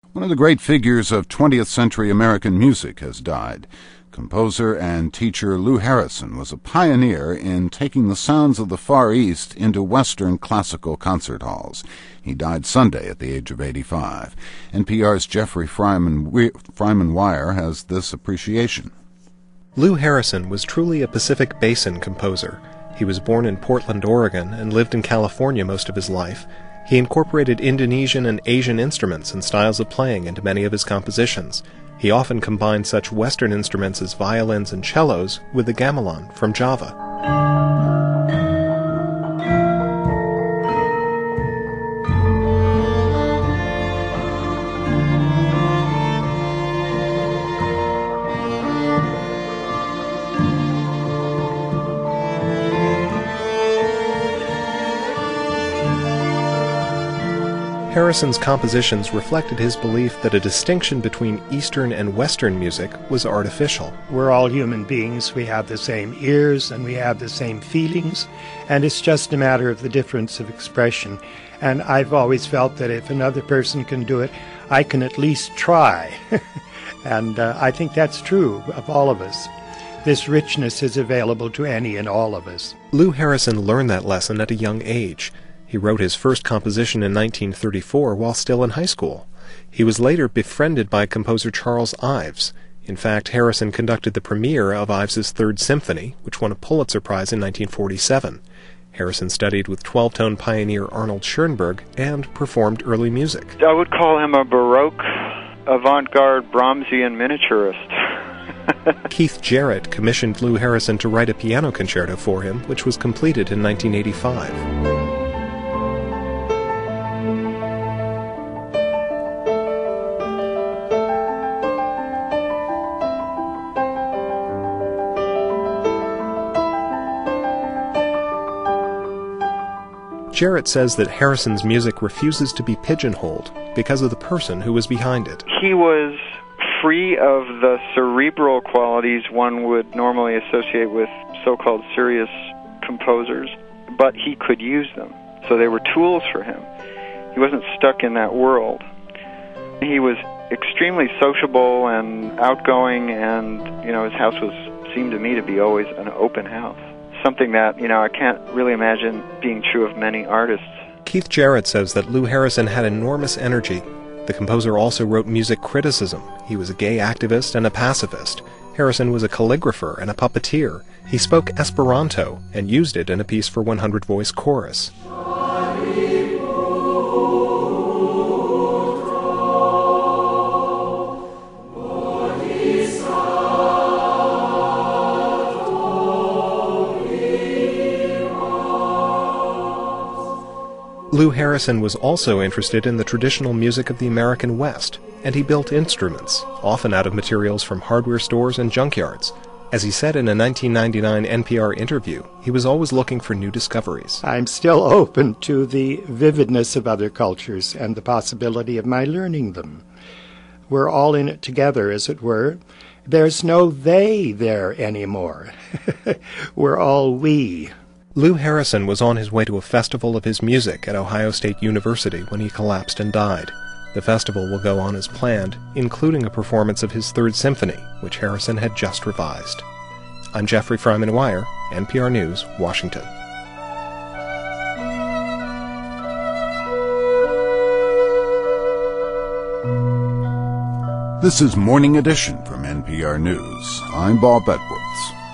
One of the great figures of 20th century American music has died. Composer and teacher Lou Harrison was a pioneer in taking the sounds of the Far East into Western classical concert halls. He died Sunday at the age of 85. NPR's Jeffrey Fryman Wire has this appreciation. Lou Harrison was truly a Pacific Basin composer. He was born in Portland, Oregon, and lived in California most of his life. He incorporated Indonesian and Asian instruments and styles of playing into many of his compositions. He often combined such Western instruments as violins and cellos with the gamelan from Java. Harrison's compositions reflected his belief that a distinction between Eastern and Western music was artificial. We're all human beings. We have the same ears and we have the same feelings, and it's just a matter of the difference of expression. And I've always felt that if another person can do it, I can at least try. And I think that's true of all of us. This richness is available to any and all of us. Lou Harrison learned that lesson at a young age. He wrote his first composition in 1934 while still in high school. He was later befriended by composer Charles Ives. In fact, Harrison conducted the premiere of Ives's Third Symphony, which won a Pulitzer Prize in 1947. Harrison studied with 12-tone pioneer Arnold Schoenberg and performed early music. I would call him a Baroque, avant-garde Brahmsian miniaturist. Keith Jarrett commissioned Lou Harrison to write a piano concerto for him, which was completed in 1985. Jarrett says that Harrison's music refuses to be pigeonholed because of the person who was behind it. He was free of the cerebral qualities one would normally associate with so-called serious composers, but he could use them. So they were tools for him. He wasn't stuck in that world. He was extremely sociable and outgoing, and, his house seemed to me to be always an open house. Something that, I can't really imagine being true of many artists. Keith Jarrett says that Lou Harrison had enormous energy. The composer also wrote music criticism. He was a gay activist and a pacifist. Harrison was a calligrapher and a puppeteer. He spoke Esperanto and used it in a piece for 100 Voice Chorus. Lou Harrison was also interested in the traditional music of the American West, and he built instruments, often out of materials from hardware stores and junkyards. As he said in a 1999 NPR interview, he was always looking for new discoveries. I'm still open to the vividness of other cultures and the possibility of my learning them. We're all in it together, as it were. There's no they there anymore. We're all we. Lou Harrison was on his way to a festival of his music at Ohio State University when he collapsed and died. The festival will go on as planned, including a performance of his Third Symphony, which Harrison had just revised. I'm Jeffrey Fryman Wire, NPR News, Washington. This is Morning Edition from NPR News. I'm Bob Edwards.